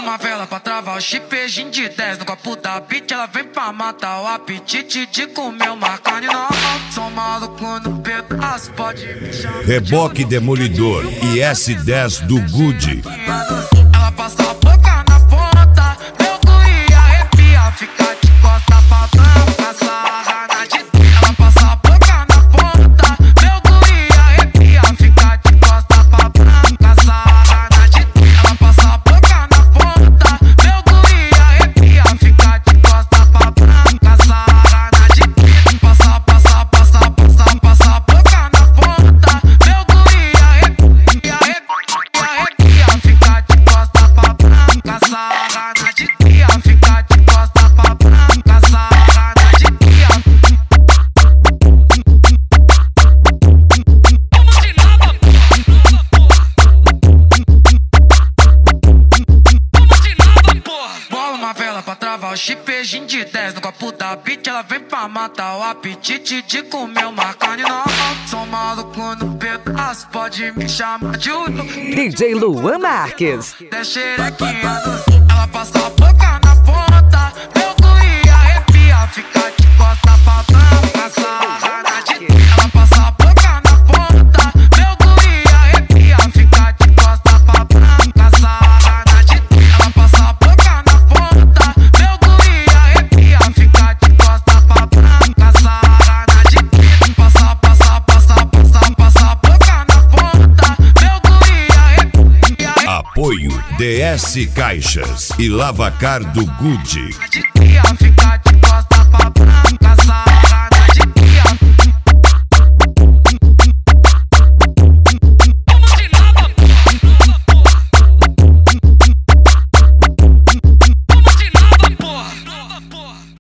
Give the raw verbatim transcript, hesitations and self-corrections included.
uma vela pra travar o chipejinho de dez. No copo da beat ela vem pra matar o apetite de comer uma carne nova. Sou maluco no pedaço, pode me chamar. Reboque Demolidor e S dez do Good. Ela passa a boca na ponta, meu cu ia arrepiar, fica de costa pra branca, sarra na de. Ela passa a boca na ponta, meu cu ia arrepiar, fica de costa pra branca, sarra na de. Ela passa a boca na ponta, meu cu ia arrepiar, fica de costa pra branca, sarra na de. Passa, passa, passa, passa, passa a boca na ponta, meu cu ia arrepiar, arrepiar, fica de costa pra branca, sarra na de cria, fica de costa pra branca, sarra na de cria. Como de nada, como de nada, porra. Bola uma vela pra travar o chipejinho de dez. No copo da beat ela vem pra matar o apetite de comer uma carne nova. Sou maluco no pedaço, pode me chamar de Uno. D J Luan Marques. Deixa xerequinha, ela passa a boca na ponta, meu cu ia arrepiar, fica de costa pra branca, sarra na de. Ela passa a boca na ponta, meu cu ia arrepiar, fica de costa pra branca, sarra na de. Ela passa a boca na ponta, meu cu ia arrepiar, fica de costa pra branca, sarra na de. Passa, passa, passa, passa, passa a boca na ponta, meu cu ia arrepiar. Apoio D S Caixas e Lavacar do Good.